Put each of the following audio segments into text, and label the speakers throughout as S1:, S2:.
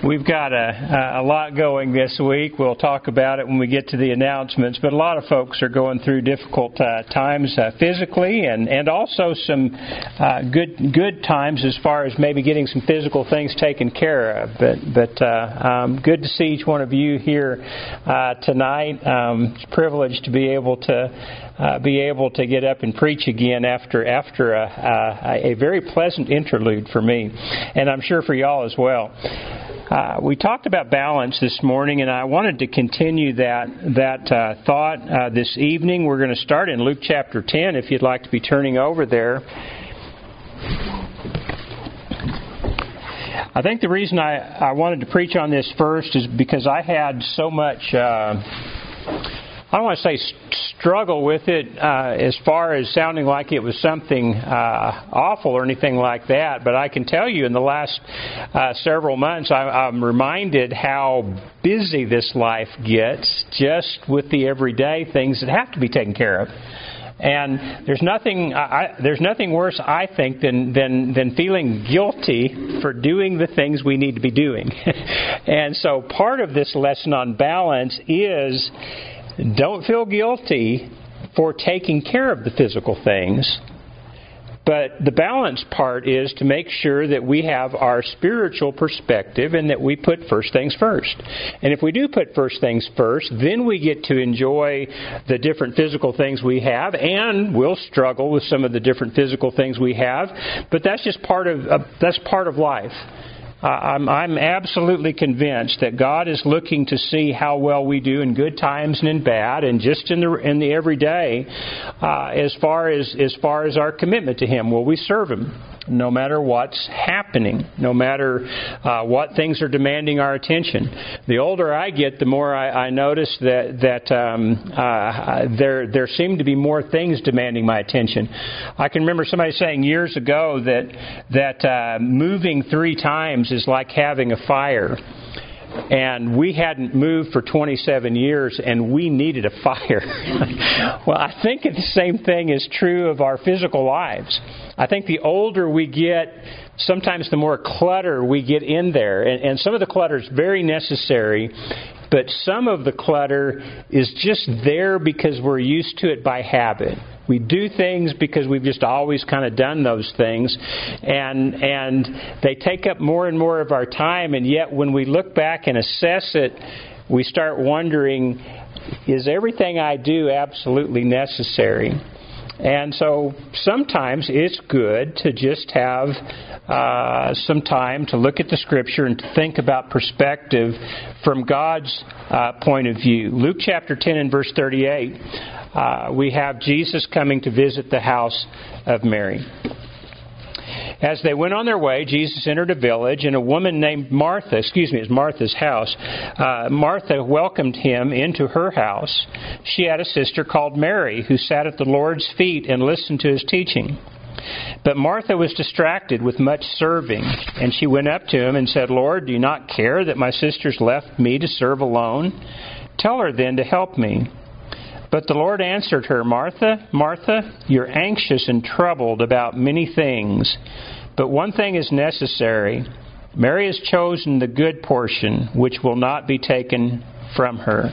S1: We've got a lot going this week. We'll talk about it when we get to the announcements. But a lot of folks are going through difficult times physically, and also some good times as far as maybe getting some physical things taken care of. But good to see each one of you here tonight. It's a privilege to be able to get up and preach again after a very pleasant interlude for me, and I'm sure for y'all as well. We talked about balance this morning, and I wanted to continue that thought this evening. We're going to start in Luke chapter 10, if you'd like to be turning over there. I think the reason I wanted to preach on this first is because I had so much... I don't want to say struggle with it as far as sounding like it was something awful or anything like that, but I can tell you in the last several months I'm reminded how busy this life gets just with the everyday things that have to be taken care of. And there's nothing worse, I think, than feeling guilty for doing the things we need to be doing. And so part of this lesson on balance is don't feel guilty for taking care of the physical things. But the balance part is to make sure that we have our spiritual perspective and that we put first things first. And if we do put first things first, then we get to enjoy the different physical things we have, and we'll struggle with some of the different physical things we have. But that's just part of life. I'm absolutely convinced that God is looking to see how well we do in good times and in bad, and just in the everyday, as far as our commitment to Him. Will we serve Him no matter what's happening, no matter what things are demanding our attention? The older I get, the more I notice that there seem to be more things demanding my attention. I can remember somebody saying years ago that moving 3 times is like having a fire. And we hadn't moved for 27 years, and we needed a fire. Well, I think the same thing is true of our physical lives. I think the older we get, sometimes the more clutter we get in there. And some of the clutter is very necessary, but some of the clutter is just there because we're used to it by habit. We do things because we've just always kind of done those things, and they take up more and more of our time, and yet when we look back and assess it, we start wondering, is everything I do absolutely necessary? And so sometimes it's good to just have some time to look at the Scripture and to think about perspective from God's point of view. Luke chapter 10 and verse 38, we have Jesus coming to visit the house of Mary. As they went on their way, Jesus entered a village, and a woman named Martha, it's Martha's house. Martha welcomed him into her house. She had a sister called Mary, who sat at the Lord's feet and listened to His teaching. But Martha was distracted with much serving, and she went up to Him and said, "Lord, do you not care that my sister's left me to serve alone? Tell her then to help me." But the Lord answered her, "Martha, Martha, you're anxious and troubled about many things, but one thing is necessary. Mary has chosen the good portion, which will not be taken from her."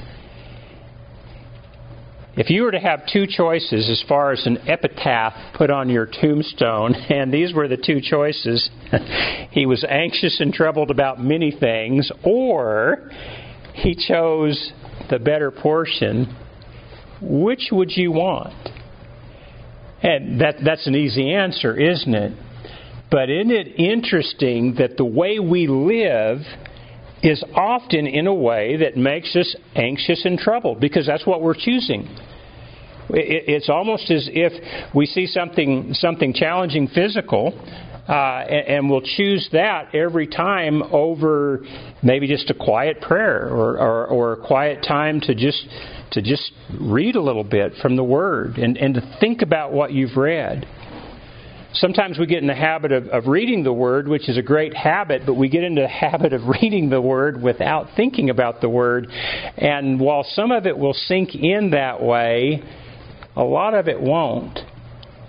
S1: If you were to have 2 choices as far as an epitaph put on your tombstone, and these were the 2 choices, he was anxious and troubled about many things, or he chose the better portion, which would you want? And that's an easy answer, isn't it? But isn't it interesting that the way we live is often in a way that makes us anxious and troubled, because that's what we're choosing. It's almost as if we see something challenging physical, and we'll choose that every time over maybe just a quiet prayer or a quiet time to just read a little bit from the Word and to think about what you've read. Sometimes we get in the habit of reading the Word, which is a great habit, but we get into the habit of reading the Word without thinking about the Word. And while some of it will sink in that way, a lot of it won't.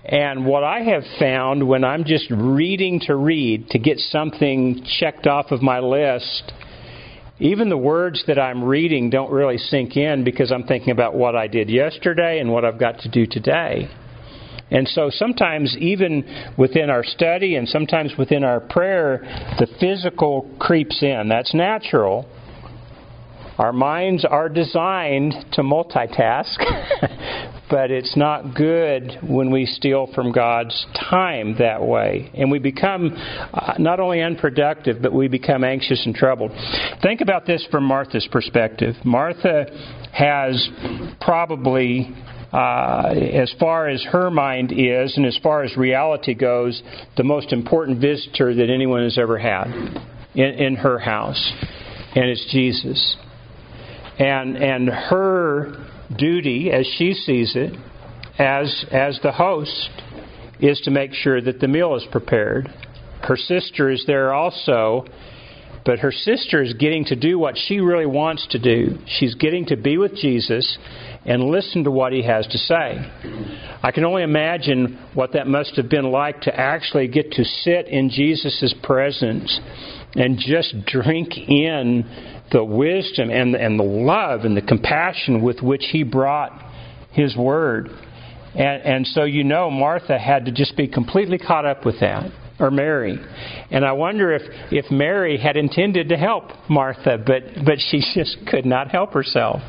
S1: And what I have found when I'm just reading to get something checked off of my list, even the words that I'm reading don't really sink in because I'm thinking about what I did yesterday and what I've got to do today. And so sometimes even within our study and sometimes within our prayer, the physical creeps in. That's natural. Our minds are designed to multitask, but it's not good when we steal from God's time that way. And we become not only unproductive, but we become anxious and troubled. Think about this from Martha's perspective. Martha has probably, as far as her mind is and as far as reality goes, the most important visitor that anyone has ever had in her house. And it's Jesus. And her duty, as she sees it, as the host, is to make sure that the meal is prepared. Her sister is there also, but her sister is getting to do what she really wants to do. She's getting to be with Jesus and listen to what He has to say. I can only imagine what that must have been like to actually get to sit in Jesus' presence and just drink in the wisdom and the love and the compassion with which He brought His Word. And so Martha had to just be completely caught up with that, or Mary. And I wonder if Mary had intended to help Martha, but she just could not help herself.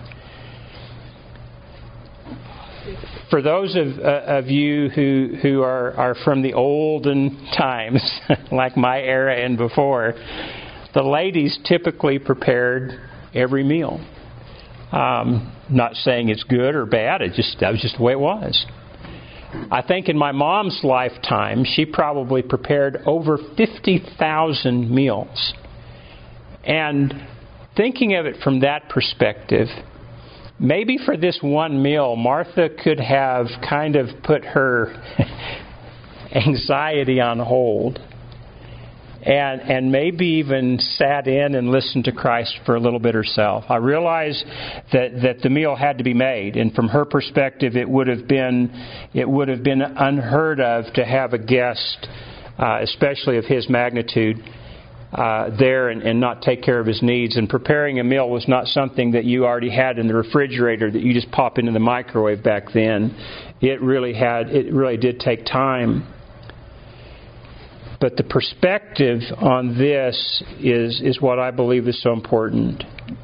S1: For those of you who are from the olden times, like my era and before, the ladies typically prepared every meal. Not saying it's good or bad, that was just the way it was. I think in my mom's lifetime, she probably prepared over 50,000 meals. And thinking of it from that perspective, maybe for this one meal, Martha could have kind of put her anxiety on hold and maybe even sat in and listened to Christ for a little bit herself. I realize that the meal had to be made, and from her perspective, it would have been unheard of to have a guest, especially of his magnitude, there and not take care of his needs. And preparing a meal was not something that you already had in the refrigerator that you just pop into the microwave back then. It really did take time. But the perspective on this is what I believe is so important.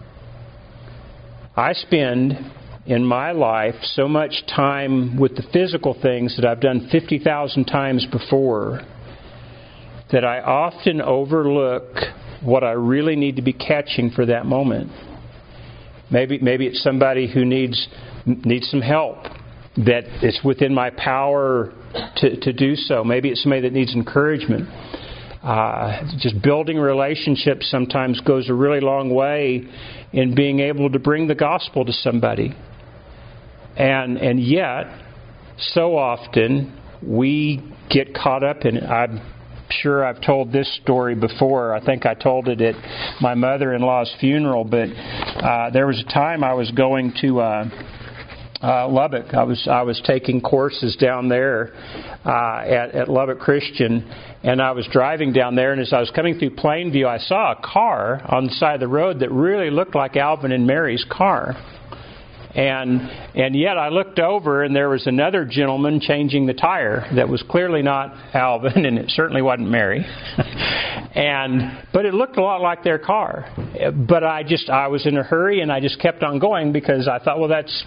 S1: I spend in my life so much time with the physical things that I've done 50,000 times before that I often overlook what I really need to be catching for that moment. Maybe it's somebody who needs some help, that it's within my power to do so. Maybe it's somebody that needs encouragement. Just building relationships sometimes goes a really long way in being able to bring the gospel to somebody. And yet, so often, we get caught up in it. I'm sure I've told this story before. I think I told it at my mother-in-law's funeral, but there was a time I was going to Lubbock. I was taking courses down there at Lubbock Christian, and I was driving down there, and as I was coming through Plainview, I saw a car on the side of the road that really looked like Alvin and Mary's car. And yet I looked over, and there was another gentleman changing the tire that was clearly not Alvin, and it certainly wasn't Mary. But it looked a lot like their car. But I was in a hurry, and I just kept on going because I thought, well, that's,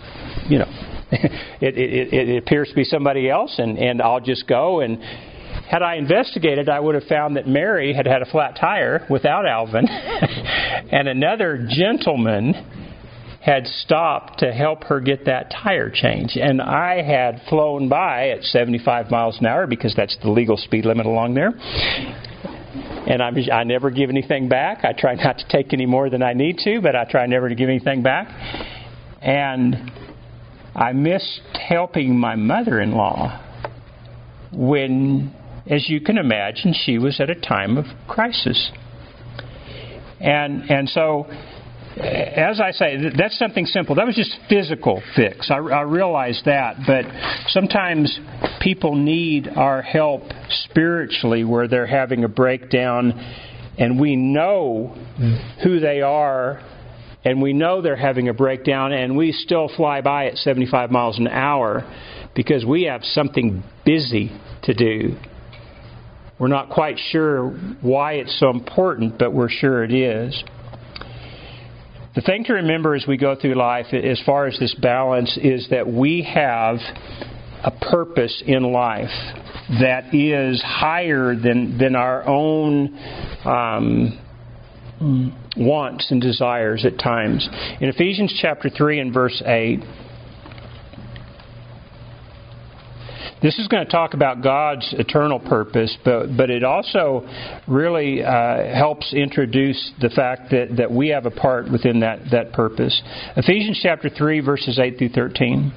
S1: it appears to be somebody else, and I'll just go. And had I investigated, I would have found that Mary had a flat tire without Alvin, and another gentleman had stopped to help her get that tire change. And I had flown by at 75 miles an hour because that's the legal speed limit along there. And I never give anything back. I try not to take any more than I need to, but I try never to give anything back. And I missed helping my mother-in-law when, as you can imagine, she was at a time of crisis. And so as I say, that's something simple. That was just physical fix. I realize that. But sometimes people need our help spiritually where they're having a breakdown and we know who they are and we know they're having a breakdown and we still fly by at 75 miles an hour because we have something busy to do. We're not quite sure why it's so important, but we're sure it is. The thing to remember as we go through life, as far as this balance, is that we have a purpose in life that is higher than our own wants and desires at times. In Ephesians chapter 3 and verse 8, this is going to talk about God's eternal purpose, but it also really helps introduce the fact that we have a part within that purpose. Ephesians chapter 3, verses 8 through 13.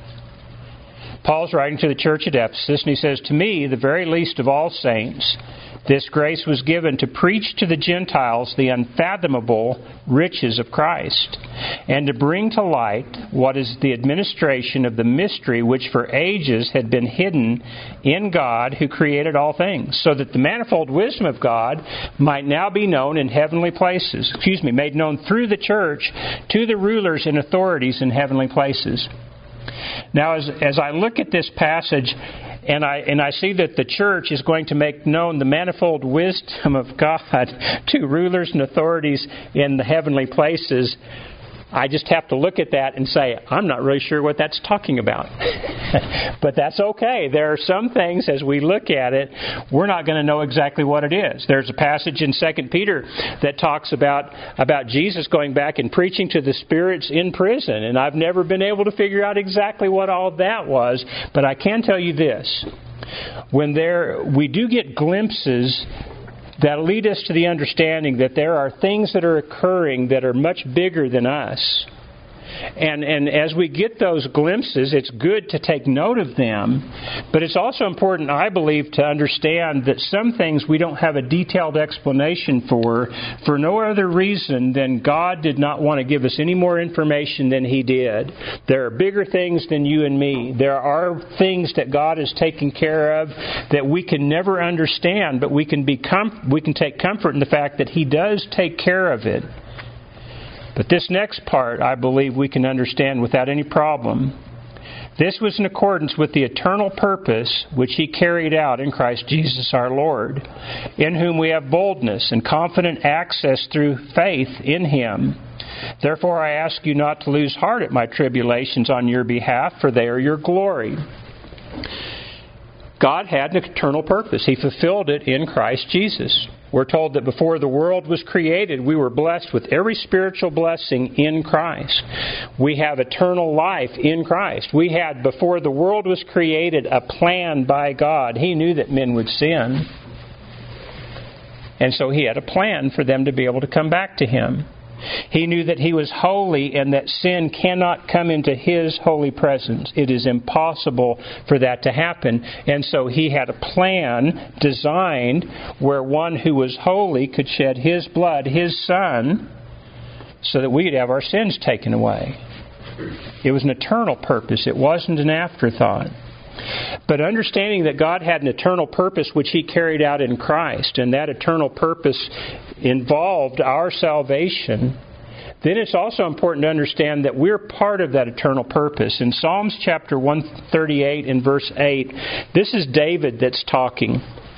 S1: Paul's writing to the church at Ephesus, and he says, "To me, the very least of all saints, this grace was given to preach to the Gentiles the unfathomable riches of Christ, and to bring to light what is the administration of the mystery which for ages had been hidden in God who created all things, so that the manifold wisdom of God might now be known in heavenly places." Made known through the church to the rulers and authorities in heavenly places. Now, as I look at this passage, and I see that the church is going to make known the manifold wisdom of God to rulers and authorities in the heavenly places, I just have to look at that and say, I'm not really sure what that's talking about. But that's okay. There are some things, as we look at it, we're not going to know exactly what it is. There's a passage in 2 Peter that talks about Jesus going back and preaching to the spirits in prison. And I've never been able to figure out exactly what all that was. But I can tell you this. When we do get glimpses that lead us to the understanding that there are things that are occurring that are much bigger than us. And as we get those glimpses, it's good to take note of them. But it's also important, I believe, to understand that some things we don't have a detailed explanation for no other reason than God did not want to give us any more information than He did. There are bigger things than you and me. There are things that God is taking care of that we can never understand, but we can take comfort in the fact that He does take care of it. But this next part, I believe, we can understand without any problem. This was in accordance with the eternal purpose which He carried out in Christ Jesus our Lord, in whom we have boldness and confident access through faith in Him. Therefore I ask you not to lose heart at my tribulations on your behalf, for they are your glory. God had an eternal purpose. He fulfilled it in Christ Jesus. We're told that before the world was created, we were blessed with every spiritual blessing in Christ. We have eternal life in Christ. We had, before the world was created, a plan by God. He knew that men would sin. And so He had a plan for them to be able to come back to Him. He knew that He was holy and that sin cannot come into His holy presence. It is impossible for that to happen. And so He had a plan designed where one who was holy could shed His blood, His Son, so that we could have our sins taken away. It was an eternal purpose. It wasn't an afterthought. But understanding that God had an eternal purpose which He carried out in Christ, and that eternal purpose involved our salvation, then it's also important to understand that we're part of that eternal purpose. In Psalms chapter 138 and verse 8, this is David that's talking.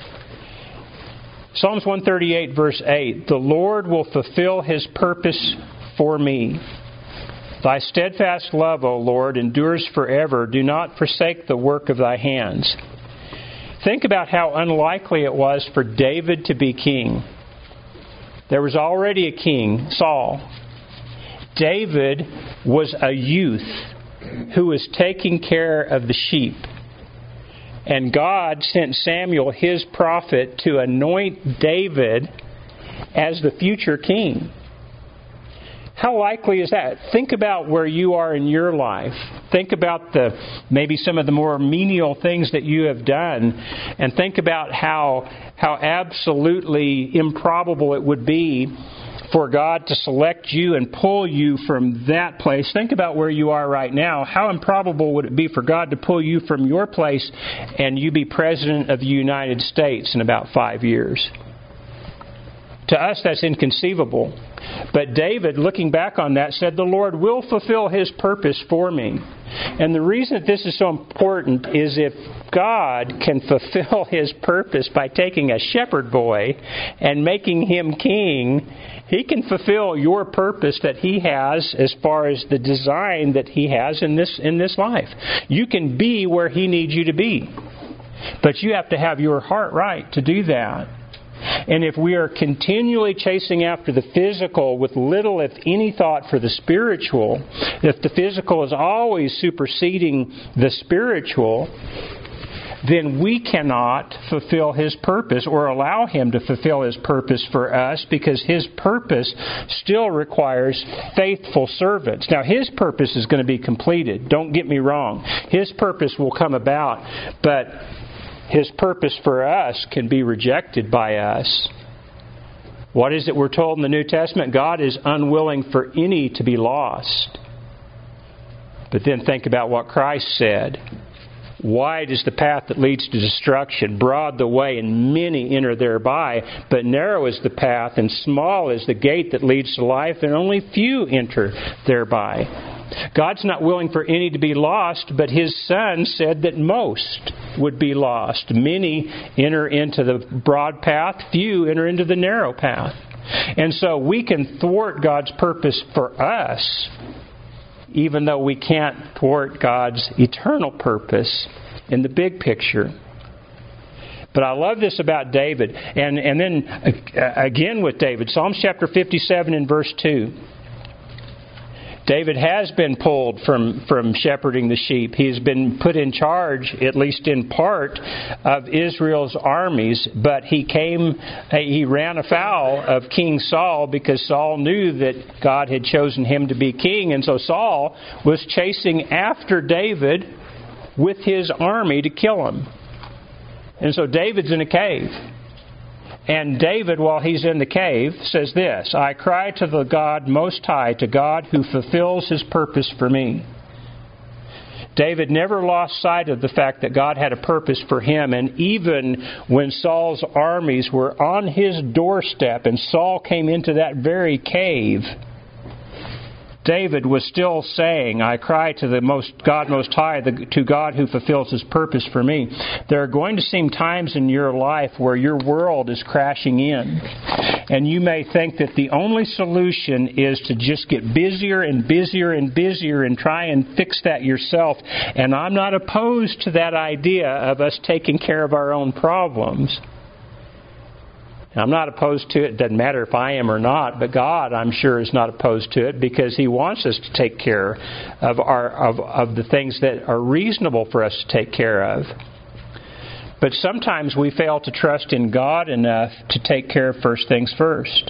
S1: Psalms 138 verse 8, "The Lord will fulfill His purpose for me. Thy steadfast love, O Lord, endures forever. Do not forsake the work of Thy hands." Think about how unlikely it was for David to be king. There was already a king, Saul. David was a youth who was taking care of the sheep. And God sent Samuel, His prophet, to anoint David as the future king. How likely is that? Think about where you are in your life. Think about maybe some of the more menial things that you have done, and think about how absolutely improbable it would be for God to select you and pull you from that place. Think about where you are right now. How improbable would it be for God to pull you from your place and you be President of the United States in about 5 years? To us, that's inconceivable. But David, looking back on that, said, the Lord will fulfill His purpose for me. And the reason that this is so important is if God can fulfill His purpose by taking a shepherd boy and making him king, He can fulfill your purpose that He has as far as the design that He has in this life. You can be where He needs you to be. But you have to have your heart right to do that. And if we are continually chasing after the physical with little, if any, thought for the spiritual, if the physical is always superseding the spiritual, then we cannot fulfill His purpose or allow Him to fulfill His purpose for us, because His purpose still requires faithful servants. Now, His purpose is going to be completed. Don't get me wrong. His purpose will come about, but His purpose for us can be rejected by us. What is it we're told in the New Testament? God is unwilling for any to be lost. But then think about what Christ said. Wide is the path that leads to destruction, broad the way, and many enter thereby. But narrow is the path, and small is the gate that leads to life, and only few enter thereby. God's not willing for any to be lost, but His Son said that most would be lost. Many enter into the broad path, few enter into the narrow path. And so we can thwart God's purpose for us, even though we can't thwart God's eternal purpose in the big picture. But I love this about David. And then again with David, Psalms chapter 57 and verse 2. David has been pulled from shepherding the sheep. He has been put in charge, at least in part, of Israel's armies. But he ran afoul of King Saul, because Saul knew that God had chosen him to be king. And so Saul was chasing after David with his army to kill him. And so David's in a cave. And David, while he's in the cave, says this, I cry to the God Most High, to God who fulfills His purpose for me. David never lost sight of the fact that God had a purpose for him. And even when Saul's armies were on his doorstep and Saul came into that very cave, David was still saying, I cry to the God Most High, to God who fulfills His purpose for me. There are going to seem times in your life where your world is crashing in. And you may think that the only solution is to just get busier and busier and busier and try and fix that yourself. And I'm not opposed to that idea of us taking care of our own problems. I'm not opposed to it. It doesn't matter if I am or not, but God, I'm sure, is not opposed to it, because He wants us to take care of the things that are reasonable for us to take care of. But sometimes we fail to trust in God enough to take care of first things first.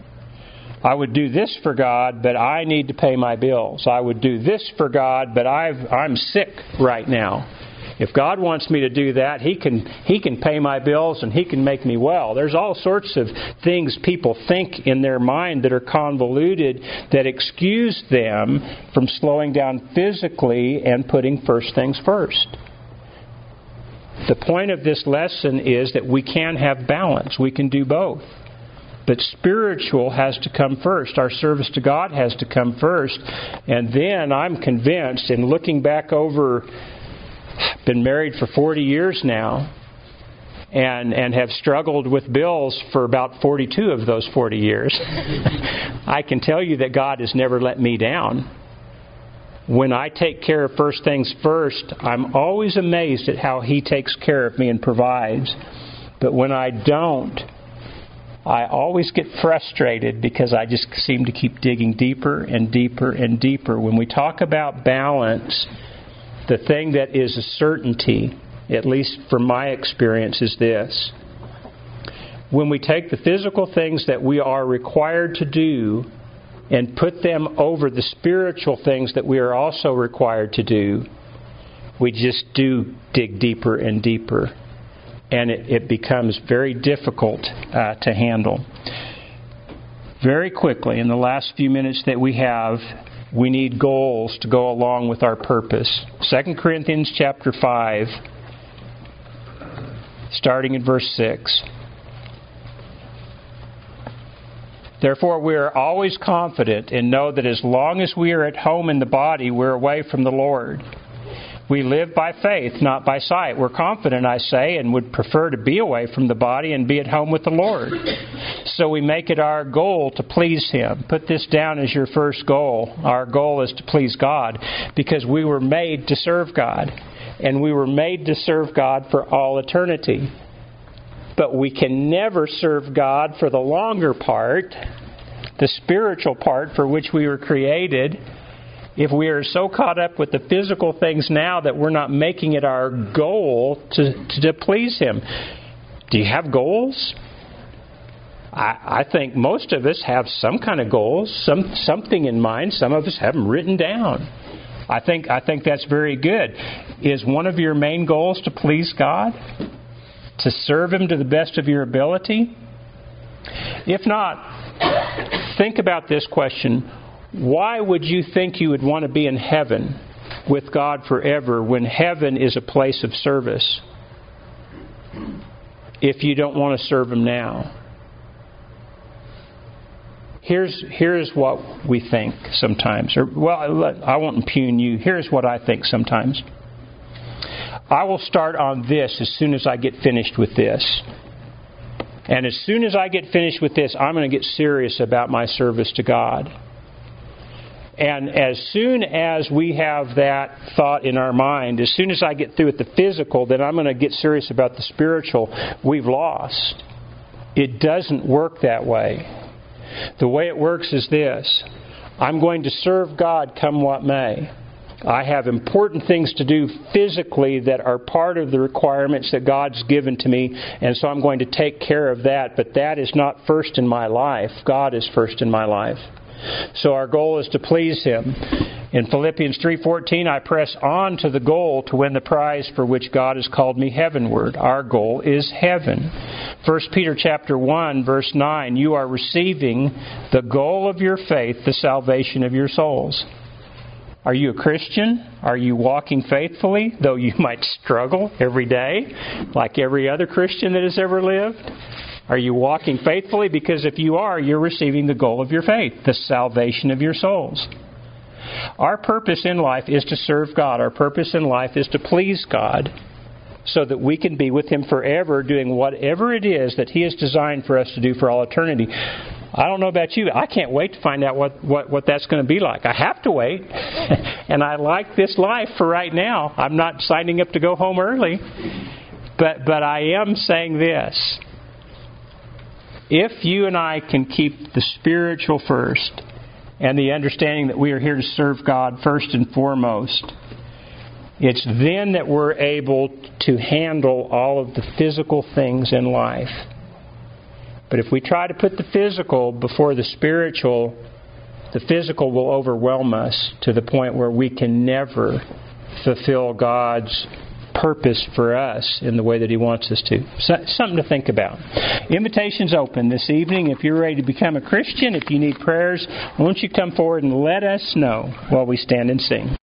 S1: I would do this for God, but I need to pay my bills. I would do this for God, but I'm sick right now. If God wants me to do that, He can pay my bills and He can make me well. There's all sorts of things people think in their mind that are convoluted that excuse them from slowing down physically and putting first things first. The point of this lesson is that we can have balance. We can do both. But spiritual has to come first. Our service to God has to come first. And then I'm convinced, in looking back over, been married for 40 years now, and have struggled with bills for about 42 of those 40 years. I can tell you that God has never let me down. When I take care of first things first, I'm always amazed at how He takes care of me and provides. But when I don't, I always get frustrated, because I just seem to keep digging deeper and deeper and deeper. When we talk about balance, the thing that is a certainty, at least from my experience, is this. When we take the physical things that we are required to do and put them over the spiritual things that we are also required to do, we just do dig deeper and deeper. And it becomes very difficult to handle. very quickly, in the last few minutes that we have, we need goals to go along with our purpose. 2 Corinthians chapter 5, starting in verse 6. Therefore, we are always confident and know that as long as we are at home in the body, we're away from the Lord. We live by faith, not by sight. We're confident, I say, and would prefer to be away from the body and be at home with the Lord. So we make it our goal to please Him. Put this down as your first goal. Our goal is to please God, because we were made to serve God. And we were made to serve God for all eternity. But we can never serve God for the longer part, the spiritual part for which we were created, if we are so caught up with the physical things now that we're not making it our goal to please Him. Do you have goals? I think most of us have some kind of goals, something in mind. Some of us have them written down. I think that's very good. Is one of your main goals to please God? To serve Him to the best of your ability? If not, think about this question. Why would you think you would want to be in heaven with God forever when heaven is a place of service if you don't want to serve Him now? Here's what we think sometimes. I won't impugn you. Here's what I think sometimes. I will start on this as soon as I get finished with this. And as soon as I get finished with this, I'm going to get serious about my service to God. And as soon as we have that thought in our mind, as soon as I get through with the physical, then I'm going to get serious about the spiritual. We've lost. It doesn't work that way. The way it works is this. I'm going to serve God come what may. I have important things to do physically that are part of the requirements that God's given to me, and so I'm going to take care of that. But that is not first in my life. God is first in my life. So our goal is to please Him. In Philippians 3:14, I press on to the goal to win the prize for which God has called me heavenward. Our goal is heaven. 1 Peter chapter 1, verse 9, you are receiving the goal of your faith, the salvation of your souls. Are you a Christian? Are you walking faithfully, though you might struggle every day, like every other Christian that has ever lived? Are you walking faithfully? Because if you are, you're receiving the goal of your faith, the salvation of your souls. Our purpose in life is to serve God. Our purpose in life is to please God so that we can be with Him forever doing whatever it is that He has designed for us to do for all eternity. I don't know about you. I can't wait to find out what that's going to be like. I have to wait. And I like this life for right now. I'm not signing up to go home early. But I am saying this. If you and I can keep the spiritual first and the understanding that we are here to serve God first and foremost, it's then that we're able to handle all of the physical things in life. But if we try to put the physical before the spiritual, the physical will overwhelm us to the point where we can never fulfill God's purpose for us in the way that He wants us to. Something to think about. Invitation's open this evening. If you're ready to become a Christian, if you need prayers, won't you come forward and let us know while we stand and sing.